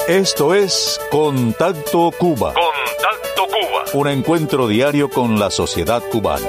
Esto es Contacto Cuba. Contacto Cuba. Un encuentro diario con la sociedad cubana.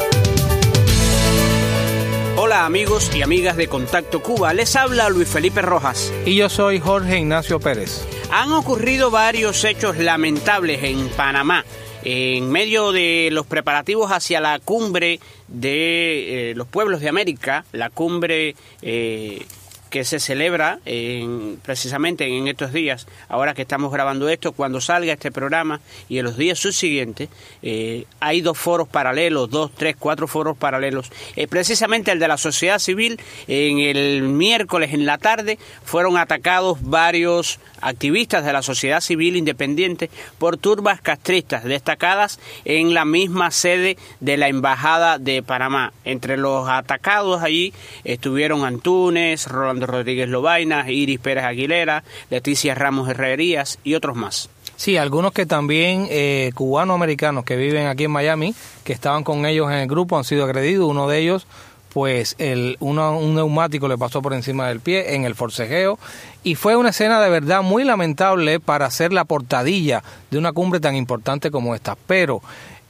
Hola amigos y amigas de Contacto Cuba, les habla Luis Felipe Rojas. Y yo soy Jorge Ignacio Pérez. Han ocurrido varios hechos lamentables en Panamá, en medio de los preparativos hacia la cumbre de los pueblos de América, la cumbre que se celebra precisamente en estos días, ahora que estamos grabando esto, cuando salga este programa y en los días subsiguientes, hay 2 foros paralelos, 2, 3, 4 foros paralelos. Precisamente el de la sociedad civil, en el miércoles en la tarde, fueron atacados varios activistas de la sociedad civil independiente por turbas castristas destacadas en la misma sede de la Embajada de Panamá. Entre los atacados allí estuvieron Antunes, Rolando Rodríguez Lobaina, Iris Pérez Aguilera, Leticia Ramos Herrerías y otros más. Sí, algunos que también cubano-americanos que viven aquí en Miami, que estaban con ellos en el grupo, han sido agredidos. Uno de ellos, pues un neumático le pasó por encima del pie en el forcejeo, y fue una escena de verdad muy lamentable para hacer la portadilla de una cumbre tan importante como esta. Pero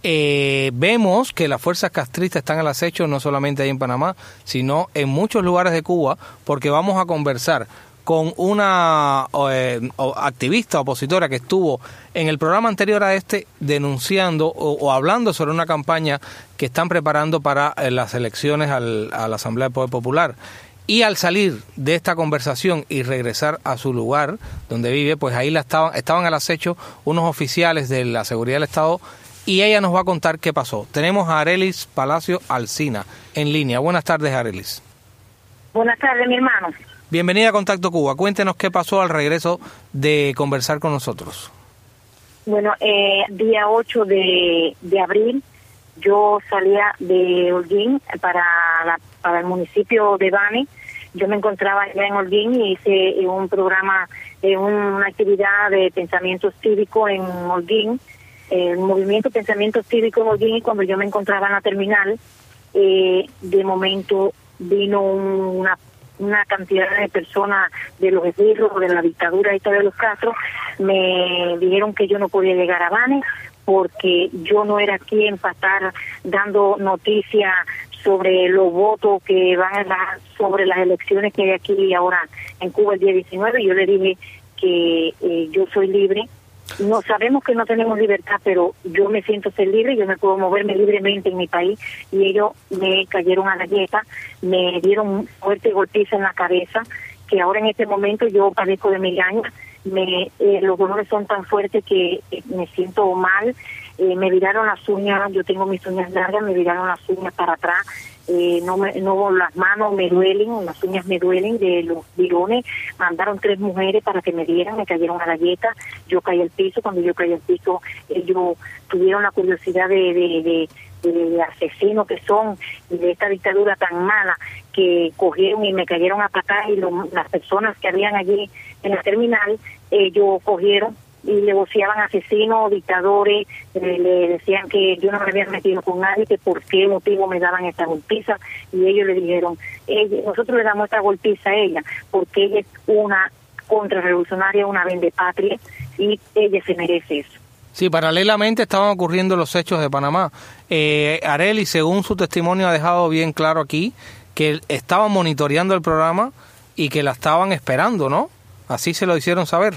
vemos que las fuerzas castristas están al acecho no solamente ahí en Panamá, sino en muchos lugares de Cuba, porque vamos a conversar con una activista opositora que estuvo en el programa anterior a este denunciando o hablando sobre una campaña que están preparando para las elecciones a la Asamblea del Poder Popular. Y al salir de esta conversación y regresar a su lugar donde vive, pues ahí estaban al acecho unos oficiales de la seguridad del Estado, y ella nos va a contar qué pasó. Tenemos a Arelis Palacio Alsina en línea. Buenas tardes, Arelis. Buenas tardes, mi hermano. Bienvenida a Contacto Cuba. Cuéntenos qué pasó al regreso de conversar con nosotros. Bueno, día 8 de abril, yo salía de Holguín para el municipio de Bani. Yo me encontraba allá en Holguín y hice un programa, una actividad de pensamiento cívico en Holguín, el movimiento Pensamiento Cívico en Holguín. Y cuando yo me encontraba en la terminal, de momento vino una cantidad de personas de los esbirros, de la dictadura esta de los Castro. Me dijeron que yo no podía llegar a Bani porque yo no era quien para estar dando noticias sobre los votos que van a dar sobre las elecciones que hay aquí ahora en Cuba el día 19. Yo le dije que yo soy libre. No sabemos que no tenemos libertad, pero yo me siento ser libre, yo me puedo moverme libremente en mi país, y ellos me cayeron a la galleta, me dieron fuerte golpiza en la cabeza, que ahora en este momento yo padezco de migraña, los dolores son tan fuertes que me siento mal. Me viraron las uñas, yo tengo mis uñas largas, me viraron las uñas para atrás, las manos me duelen, las uñas me duelen de los virones. Mandaron 3 mujeres para que me dieran, me cayeron a la galleta, yo caí al piso. Cuando yo caí al piso, ellos tuvieron la curiosidad de asesinos que son, y de esta dictadura tan mala, que cogieron y me cayeron a patar, y las personas que habían allí en la terminal, ellos cogieron y le voceaban asesinos, dictadores, le decían que yo no me había metido con nadie, que por qué motivo me daban esta golpiza, y ellos le dijeron, nosotros le damos esta golpiza a ella porque ella es una contrarrevolucionaria, una vendepatria, y ella se merece eso. Sí, paralelamente estaban ocurriendo los hechos de Panamá. Arely, según su testimonio, ha dejado bien claro aquí que estaban monitoreando el programa y que la estaban esperando, ¿no? Así se lo hicieron saber.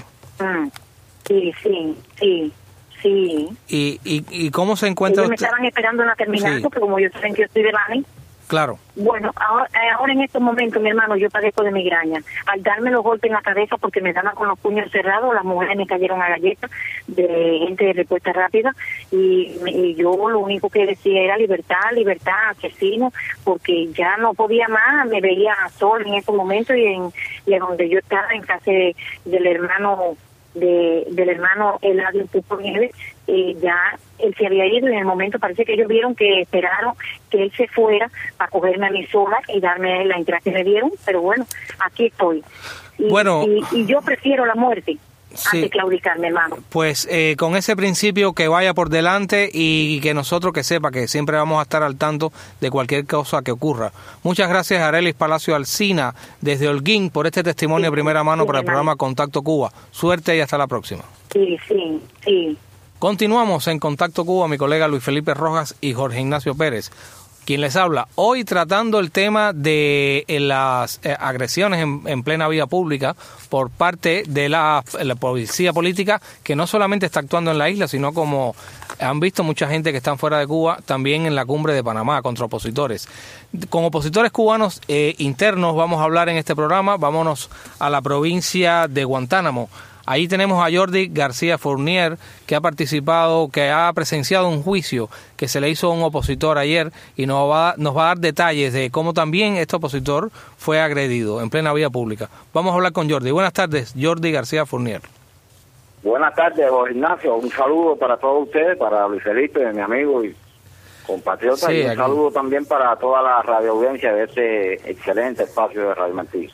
Sí. ¿Y cómo se encuentra usted? Me estaban esperando en la terminal, sí, porque como yo saben que yo estoy de Bani. Claro. Bueno, ahora en estos momentos, mi hermano, yo padezco de migraña. Al darme los golpes en la cabeza, porque me daban con los puños cerrados, las mujeres me cayeron a galletas de gente de respuesta rápida, y yo lo único que decía era libertad, asesino, porque ya no podía más. Me veía sola en ese momento, y en donde yo estaba, en casa del hermano Eladio Pupo Nieves, ya él se había ido, y en el momento parece que ellos vieron que esperaron que él se fuera para cogerme a mí sola y darme la entrada que me dieron, pero bueno, aquí estoy. Y yo prefiero la muerte antes de claudicar, mi hermano. Pues con ese principio que vaya por delante y que nosotros que sepa que siempre vamos a estar al tanto de cualquier cosa que ocurra. Muchas gracias, Arelis Palacio Alsina, desde Holguín, por este testimonio de primera mano para el programa Contacto Cuba. Suerte y hasta la próxima. Sí. Continuamos en Contacto Cuba, mi colega Luis Felipe Rojas y Jorge Ignacio Pérez, quien les habla. Hoy tratando el tema de las agresiones en plena vía pública por parte de la policía política, que no solamente está actuando en la isla, sino como han visto mucha gente que están fuera de Cuba, también en la cumbre de Panamá contra opositores. Con opositores cubanos internos vamos a hablar en este programa. Vámonos a la provincia de Guantánamo. Ahí tenemos a Jordi García Fournier, que ha participado, que ha presenciado un juicio que se le hizo a un opositor ayer y nos va a dar detalles de cómo también este opositor fue agredido en plena vía pública. Vamos a hablar con Jordi. Buenas tardes, Jordi García Fournier. Buenas tardes, Jorge Ignacio. Un saludo para todos ustedes, para Luis Felipe, mi amigo y compatriota, sí, y un saludo también para toda la radioaudiencia de este excelente espacio de Radio Martí.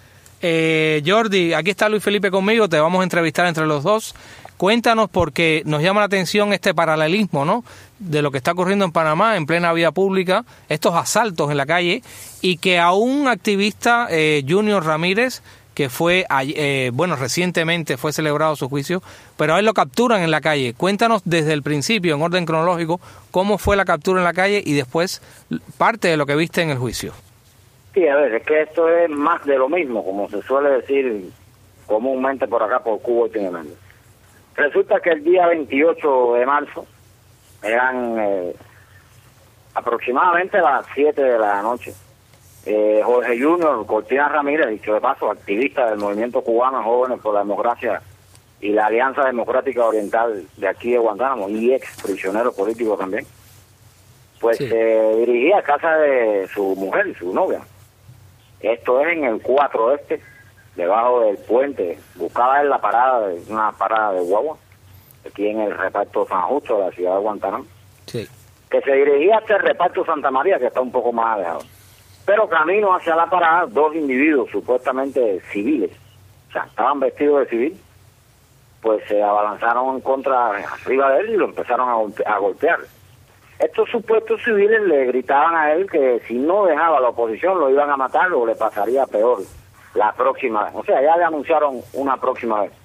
Jordi, aquí está Luis Felipe conmigo, te vamos a entrevistar entre los dos. Cuéntanos, porque nos llama la atención este paralelismo, ¿no?, de lo que está ocurriendo en Panamá en plena vía pública, estos asaltos en la calle, y que a un activista, Junior Ramírez, que fue, recientemente fue celebrado su juicio, pero a él lo capturan en la calle. Cuéntanos desde el principio, en orden cronológico, cómo fue la captura en la calle y después parte de lo que viste en el juicio. Sí, a ver, es que esto es más de lo mismo, como se suele decir comúnmente por acá, por Cuba y Tinimendi. Resulta que el día 28 de marzo, eran aproximadamente las 7 de la noche, Jorge Junior Cortina Ramírez, dicho de paso, activista del movimiento cubano Jóvenes por la Democracia y la Alianza Democrática Oriental de aquí de Guantánamo, y ex prisionero político también, pues se dirigía a casa de su mujer y su novia. Esto es en el 4 debajo del puente. Buscaba en una parada de guagua, aquí en el reparto San Justo de la ciudad de Guantánamo, que se dirigía hasta el reparto Santa María, que está un poco más alejado. Pero camino hacia la parada, dos individuos supuestamente civiles, o sea, estaban vestidos de civil, pues se abalanzaron arriba de él y lo empezaron a golpear. Estos supuestos civiles le gritaban a él que si no dejaba la oposición lo iban a matar o le pasaría peor la próxima vez. O sea, ya le anunciaron una próxima vez.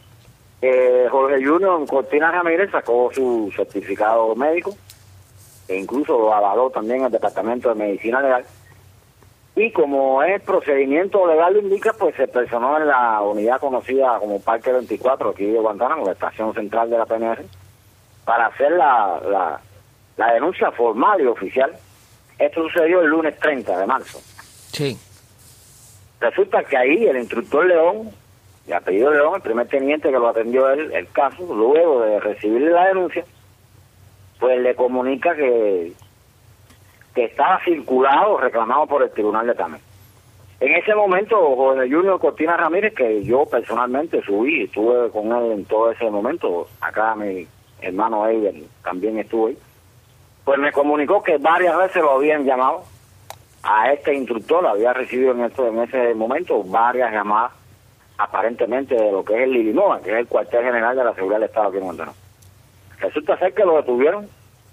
Jorge Junior Cortina Ramírez sacó su certificado médico e incluso lo avaló también el Departamento de Medicina Legal. Y como el procedimiento legal lo indica, pues se personó en la unidad conocida como Parque 24 aquí de Guantánamo, la estación central de la PNR, para hacer la denuncia formal y oficial. Esto sucedió el lunes 30 de marzo. Sí. Resulta que ahí el instructor León, de apellido León, el primer teniente que lo atendió el caso, luego de recibir la denuncia, pues le comunica que estaba circulado, reclamado por el Tribunal de Tames. En ese momento, Jorge Junior Cortina Ramírez, que yo personalmente subí, estuve con él en todo ese momento, acá mi hermano Eider también estuvo ahí, pues me comunicó que varias veces lo habían llamado a este instructor, había recibido en ese momento varias llamadas, aparentemente de lo que es el Lilimova, que es el cuartel general de la Seguridad del Estado aquí en Guantánamo. Resulta ser que lo detuvieron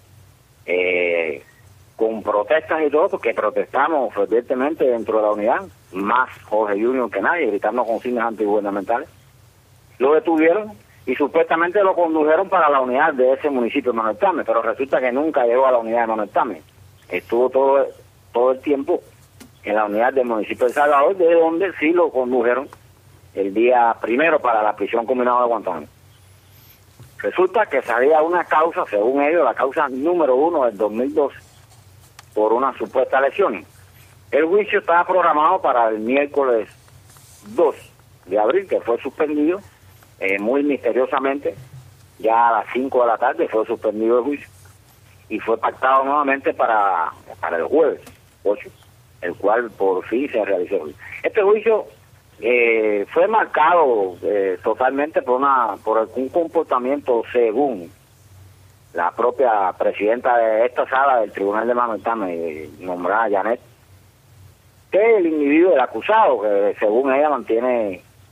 con protestas y todo, porque protestamos fervientemente dentro de la unidad, más Jorge Junior que nadie, gritando consignas antigubernamentales. Lo detuvieron y supuestamente lo condujeron para la unidad de ese municipio de Manuel Tames, pero resulta que nunca llegó a la unidad de Manuel Tames. Estuvo todo el tiempo en la unidad del municipio de Salvador, de donde sí lo condujeron el día primero para la prisión combinada de Guantánamo. Resulta que salía una causa, según ellos, la causa número 1 del 2012, por una supuesta lesión. El juicio estaba programado para el miércoles 2 de abril, que fue suspendido, muy misteriosamente, ya a las 5 de la tarde fue suspendido el juicio, y fue pactado nuevamente para el jueves 8, el cual por fin se realizó el juicio. Este juicio fue marcado totalmente por un comportamiento, según la propia presidenta de esta sala del Tribunal de Manuel Tames, nombrada Janet, que el individuo, el acusado, que según ella mantiene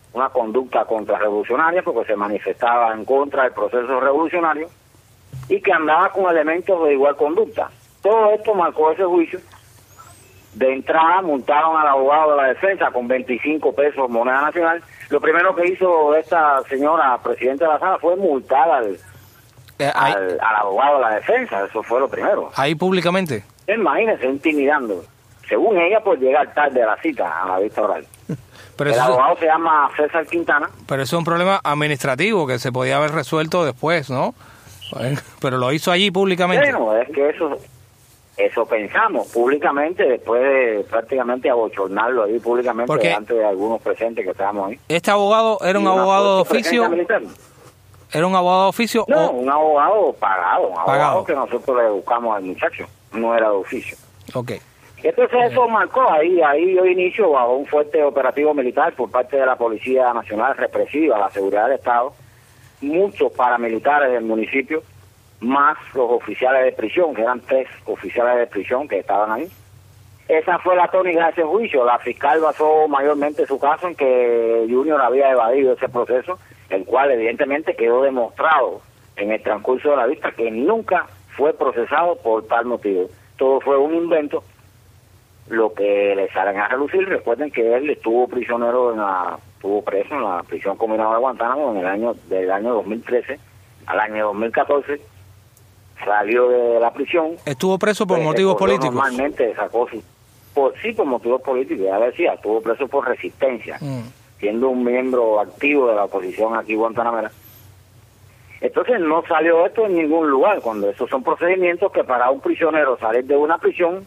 una conducta contrarrevolucionaria porque se manifestaba en contra del proceso revolucionario y que andaba con elementos de igual conducta. Todo esto marcó ese juicio. De entrada multaron al abogado de la defensa con 25 pesos moneda nacional. Lo primero que hizo esta señora presidenta de la sala fue multar al abogado de la defensa. Eso fue lo primero. Ahí públicamente. Imagínense, intimidando. Según ella, por llegar tarde a la cita, a la vista oral. Pero el abogado se llama César Quintana. Pero eso es un problema administrativo que se podía haber resuelto después, ¿no? Pero lo hizo allí públicamente. Bueno, es que eso pensamos públicamente, después de prácticamente abochornarlo ahí públicamente. Porque delante de algunos presentes que estábamos ahí. ¿Este abogado era un abogado de oficio? ¿Era un abogado de oficio? No, un abogado pagado, abogado que nosotros le buscamos al muchacho, no era de oficio. Ok. Entonces eso marcó, ahí dio inicio a un fuerte operativo militar por parte de la Policía Nacional Represiva, la Seguridad del Estado, muchos paramilitares del municipio, más los oficiales de prisión, que eran 3 oficiales de prisión que estaban ahí. Esa fue la tónica de ese juicio. La fiscal basó mayormente su caso en que Junior había evadido ese proceso, el cual evidentemente quedó demostrado en el transcurso de la vista que nunca fue procesado por tal motivo. Todo fue un invento. Lo que le salen a relucir, recuerden que él estuvo prisionero estuvo preso en la prisión combinada de Guantánamo del año 2013 al año 2014, salió de la prisión. ¿Estuvo preso por motivos políticos? Normalmente sacó por motivos políticos, ya decía, estuvo preso por resistencia, siendo un miembro activo de la oposición aquí guantanamera. Entonces no salió esto en ningún lugar, cuando esos son procedimientos que para un prisionero salir de una prisión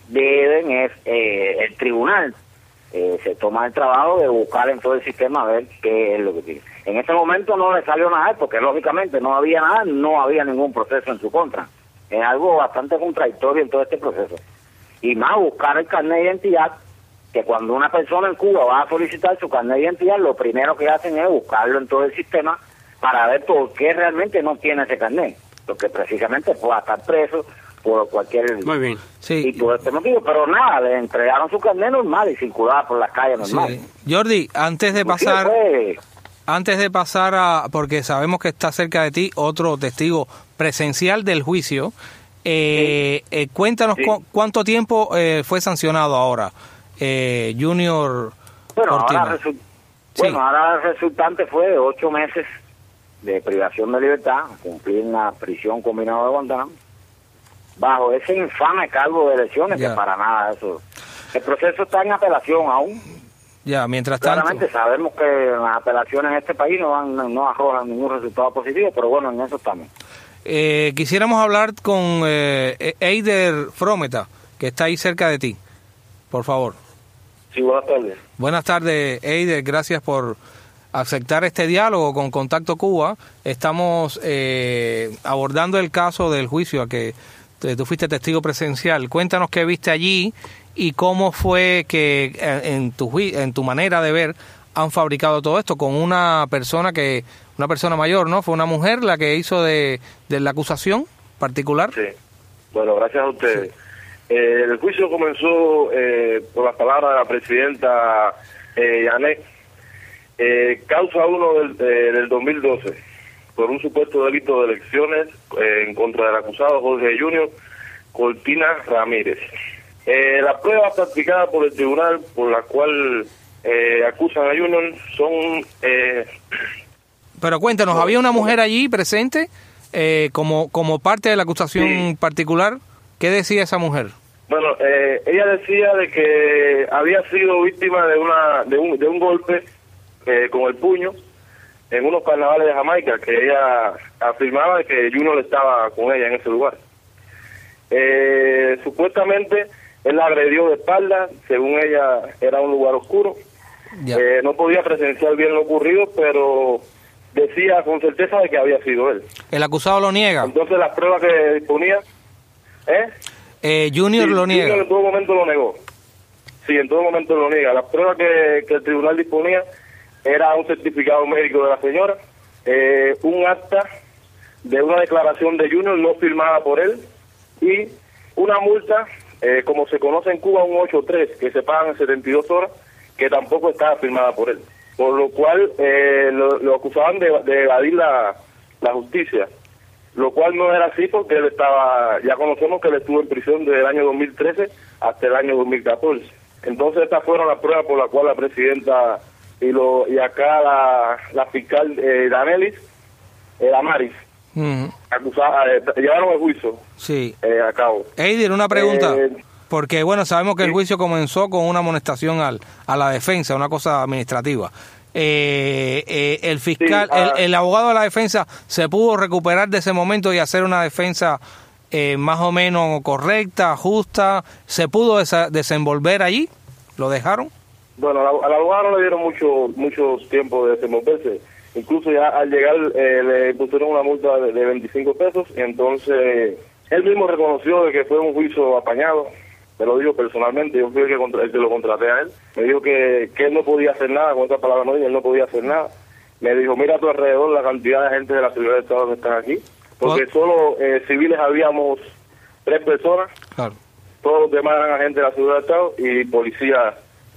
el tribunal se toma el trabajo de buscar en todo el sistema a ver qué es lo que tiene. En ese momento no le salió nada, porque lógicamente no había nada, no había ningún proceso en su contra. Es algo bastante contradictorio en todo este proceso. Y más buscar el carnet de identidad, que cuando una persona en Cuba va a solicitar su carnet de identidad, lo primero que hacen es buscarlo en todo el sistema para ver por qué realmente no tiene ese carnet, porque precisamente pueda estar preso por cualquier tipo de este motivo, pero nada, le entregaron su carnet normal y circulaba por las calles normal. Sí. Jordi, antes de pasar porque sabemos que está cerca de ti otro testigo presencial del juicio, cuéntanos cuánto tiempo fue sancionado ahora Junior Cortina. Ahora el resultante fue de 8 meses de privación de libertad, cumplir en la prisión combinada de Guantánamo, bajo ese infame cargo de elecciones, que para nada eso. El proceso está en apelación aún. Ya, mientras tanto. Claramente sabemos que las apelaciones en este país no arrojan ningún resultado positivo, pero bueno, en eso estamos. Quisiéramos hablar con Eider Frometa, que está ahí cerca de ti, por favor. Sí, buenas tardes. Buenas tardes, Eider, gracias por aceptar este diálogo con Contacto Cuba. Estamos abordando el caso del juicio a que tú fuiste testigo presencial. Cuéntanos qué viste allí y cómo fue que en tu manera de ver han fabricado todo esto con una persona mayor, ¿no? Fue una mujer la que hizo de la acusación particular. Sí. Bueno, gracias a ustedes. Sí. El juicio comenzó por las palabras de la presidenta Yanet, causa 1 del 2012. Por un supuesto delito de elecciones en contra del acusado Jorge Junior Cortina Ramírez. La prueba practicada por el tribunal por la cual acusan a Junior son... Pero cuéntanos, ¿había una mujer allí presente como parte de la acusación particular? ¿Qué decía esa mujer? Bueno, ella decía de que había sido víctima de un golpe con el puño en unos carnavales de Jamaica, que ella afirmaba que Junior estaba con ella en ese lugar. Supuestamente él la agredió de espalda, según ella era un lugar oscuro. No podía presenciar bien lo ocurrido, pero decía con certeza de que había sido él. ¿El acusado lo niega? Entonces las pruebas que disponía... Junior lo niega. Junior en todo momento lo negó. Sí, en todo momento lo niega. Las pruebas que el tribunal disponía era un certificado médico de la señora, un acta de una declaración de Junior no firmada por él y una multa, como se conoce en Cuba, un 8-3, que se pagan en 72 horas, que tampoco estaba firmada por él. por lo cual lo acusaban de evadir la justicia, lo cual no era así porque él estaba, ya conocemos que él estuvo en prisión desde el año 2013 hasta el año 2014. Entonces estas fueron las pruebas por las cuales la presidenta y acá la fiscal Danelis Damaris llevaron el juicio a cabo. Eider, una pregunta, porque bueno, sabemos que el juicio comenzó con una amonestación a la defensa, una cosa administrativa. El fiscal, el abogado de la defensa, ¿se pudo recuperar de ese momento y hacer una defensa más o menos correcta, justa? ¿Se pudo desenvolver allí? ¿Lo dejaron? Bueno, al abogado no le dieron mucho tiempo de desenvolverse. Incluso ya al llegar le pusieron una multa de 25 pesos, y entonces él mismo reconoció de que fue un juicio apañado. Me lo dijo personalmente, yo fui el que lo contraté a él. Me dijo que él no podía hacer nada, con esta palabra no, él no podía hacer nada. Me dijo, mira a tu alrededor la cantidad de gente de la seguridad del Estado que están aquí, porque solo civiles habíamos 3 personas, claro. Todos los demás eran agentes de la seguridad del Estado y policía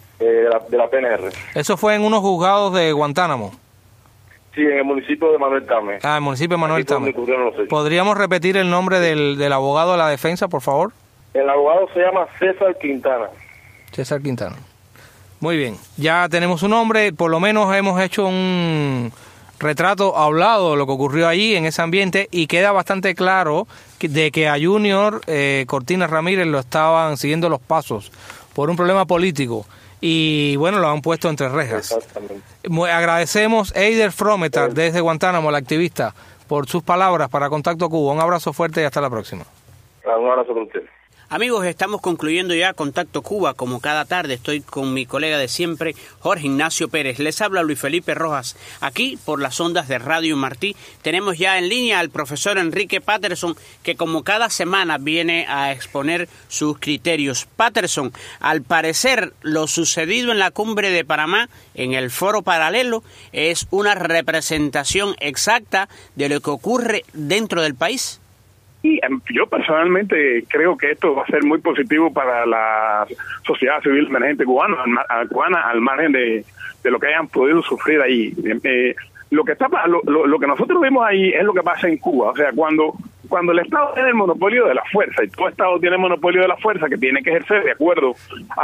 de la PNR. ¿Eso fue en unos juzgados de Guantánamo? Sí, en el municipio de Manuel Tame. Ah, el municipio de Manuel Tame. ¿Podríamos repetir el nombre del abogado de la defensa, por favor? El abogado se llama César Quintana. César Quintana. Muy bien, ya tenemos su nombre, por lo menos hemos hecho un retrato hablado de lo que ocurrió allí en ese ambiente, y queda bastante claro de que a Junior Cortinas Ramírez lo estaban siguiendo los pasos por un problema político, y bueno, lo han puesto entre rejas. Exactamente. Agradecemos a Eider Frometar desde Guantánamo, el activista, por sus palabras para Contacto Cuba. Un abrazo fuerte y hasta la próxima. Un abrazo para usted. Amigos, estamos concluyendo ya Contacto Cuba. Como cada tarde estoy con mi colega de siempre, Jorge Ignacio Pérez. Les habla Luis Felipe Rojas. Aquí, por las ondas de Radio Martí, tenemos ya en línea al profesor Enrique Patterson, que como cada semana viene a exponer sus criterios. Patterson, al parecer, lo sucedido en la cumbre de Panamá, en el Foro Paralelo, es una representación exacta de lo que ocurre dentro del país. Y yo personalmente creo que esto va a ser muy positivo para la sociedad civil emergente cubana al margen de lo que hayan podido sufrir ahí. Lo que nosotros vemos ahí es lo que pasa en Cuba. O sea, cuando el Estado tiene el monopolio de la fuerza, y todo Estado tiene el monopolio de la fuerza que tiene que ejercer de acuerdo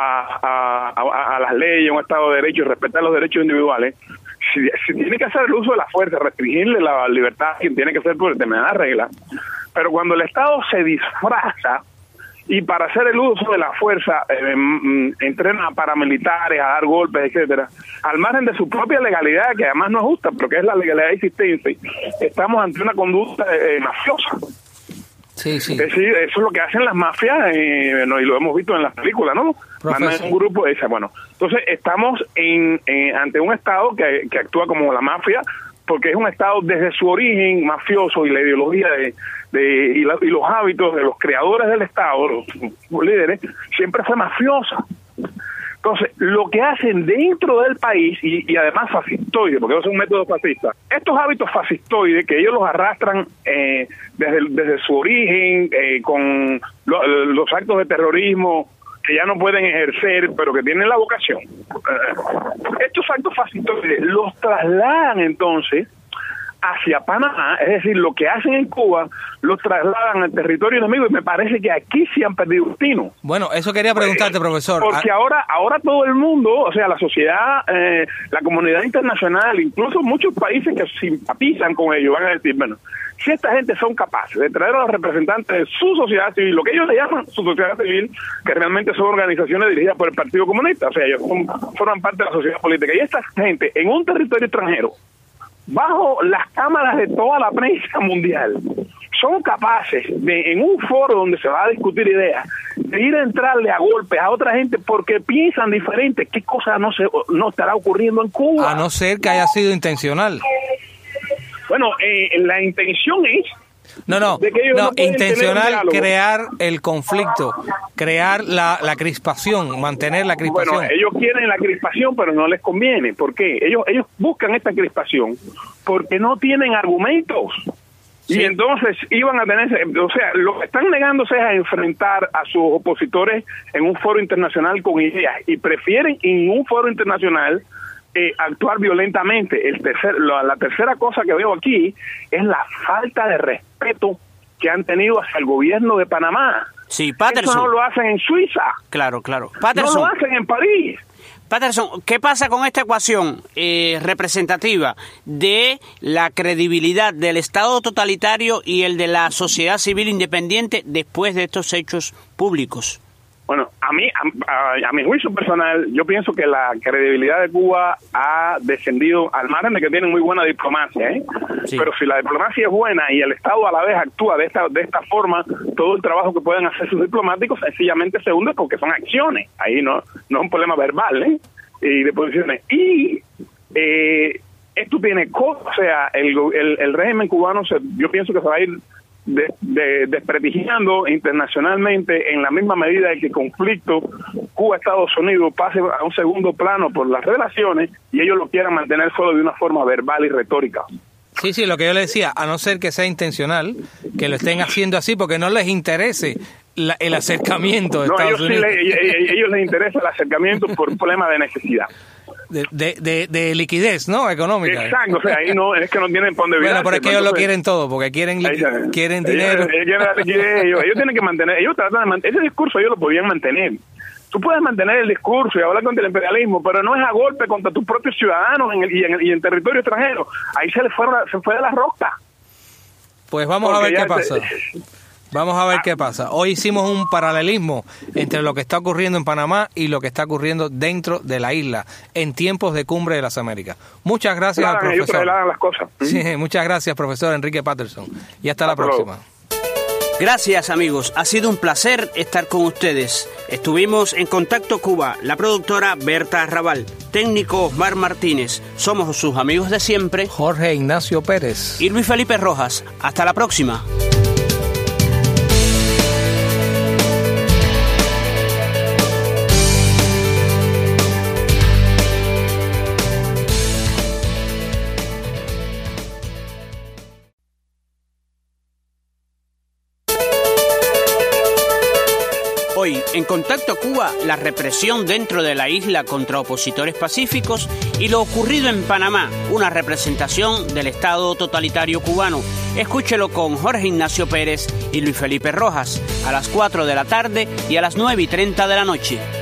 a las leyes, un Estado de Derecho y respetar los derechos individuales, si tiene que hacer el uso de la fuerza, restringirle la libertad, quien tiene que hacer por determinadas reglas. Pero cuando el Estado se disfraza y para hacer el uso de la fuerza entrena a paramilitares a dar golpes, etcétera, al margen de su propia legalidad, que además no es justa, pero que es la legalidad existente, estamos ante una conducta mafiosa. Sí. Es decir, eso es lo que hacen las mafias, y lo hemos visto en las películas, ¿no? Mandan un grupo de esas. Bueno, entonces estamos ante un Estado que actúa como la mafia, porque es un Estado desde su origen mafioso, y la ideología y los hábitos de los creadores del Estado, los líderes, siempre fue mafiosa. Entonces, lo que hacen dentro del país, y además fascistoide, porque es un método fascista, estos hábitos fascistoides que ellos los arrastran desde su origen, con los actos de terrorismo que ya no pueden ejercer, pero que tienen la vocación. Estos actos fascistoides los trasladan entonces hacia Panamá, es decir, lo que hacen en Cuba los trasladan al territorio enemigo, y me parece que aquí sí han perdido un tino. Bueno, eso quería preguntarte, profesor. Porque ahora todo el mundo, o sea, la sociedad, la comunidad internacional, incluso muchos países que simpatizan con ellos, van a decir, bueno, si esta gente son capaces de traer a los representantes de su sociedad civil, lo que ellos le llaman su sociedad civil, que realmente son organizaciones dirigidas por el Partido Comunista, o sea, ellos forman parte de la sociedad política, y esta gente en un territorio extranjero, bajo las cámaras de toda la prensa mundial, son capaces de, en un foro donde se va a discutir ideas, de ir a entrarle a golpes a otra gente porque piensan diferente. ¿Qué cosa no estará ocurriendo en Cuba? A no ser que haya sido intencional. Bueno, la intención es... No, intencional crear el conflicto, crear la crispación, mantener la crispación. Bueno, ellos quieren la crispación, pero no les conviene. ¿Por qué? Ellos buscan esta crispación porque no tienen argumentos. Sí. Y entonces iban a tener, o sea, lo que están negándose es a enfrentar a sus opositores en un foro internacional con ideas, y prefieren en un foro internacional actuar violentamente. La tercera cosa que veo aquí es la falta de respeto que han tenido hacia el gobierno de Panamá. Sí, Patterson. Eso no lo hacen en Suiza. Claro. Patterson, no lo hacen en París. Patterson, ¿qué pasa con esta ecuación representativa de la credibilidad del Estado totalitario y el de la sociedad civil independiente después de estos hechos públicos? Bueno, a mi juicio personal, yo pienso que la credibilidad de Cuba ha descendido al margen de que tienen muy buena diplomacia, ¿eh? Sí. Pero si la diplomacia es buena y el Estado a la vez actúa de esta forma, todo el trabajo que pueden hacer sus diplomáticos sencillamente se hunde porque son acciones. Ahí no es un problema verbal, ¿eh? Y de posiciones. Y esto tiene cosas, o sea, el régimen cubano, yo pienso que se va a ir desprestigiando internacionalmente en la misma medida de que el conflicto Cuba-Estados Unidos pase a un segundo plano por las relaciones y ellos lo quieran mantener solo de una forma verbal y retórica. Sí, lo que yo le decía, a no ser que sea intencional, que lo estén haciendo así porque no les interese el acercamiento de Estados Unidos. Ellos les interesa el acercamiento por un problema de necesidad. De liquidez, ¿no? Económica. Exacto, o sea, ahí no, es que no tienen para dónde Bueno, pero es que ellos lo quieren todo, porque quieren dinero. Ellos tienen que mantener, ellos tratan de mantener, ese discurso ellos lo podían mantener. Tú puedes mantener el discurso y hablar contra el imperialismo, pero no es a golpe contra tus propios ciudadanos y en territorio extranjero. Ahí se fue de la rosca. Pues vamos a ver qué pasa. Vamos a ver qué pasa. Hoy hicimos un paralelismo entre lo que está ocurriendo en Panamá y lo que está ocurriendo dentro de la isla en tiempos de Cumbre de las Américas. Muchas gracias al profesor. Las cosas. Sí, muchas gracias, profesor Enrique Patterson. Y hasta la próxima. Gracias, amigos. Ha sido un placer estar con ustedes. Estuvimos en Contacto Cuba, la productora Berta Arrabal, técnico Osmar Martínez. Somos sus amigos de siempre, Jorge Ignacio Pérez y Luis Felipe Rojas. Hasta la próxima. Hoy, en Contacto Cuba, la represión dentro de la isla contra opositores pacíficos y lo ocurrido en Panamá, una representación del Estado totalitario cubano. Escúchelo con Jorge Ignacio Pérez y Luis Felipe Rojas a las 4 de la tarde y a las 9:30 de la noche.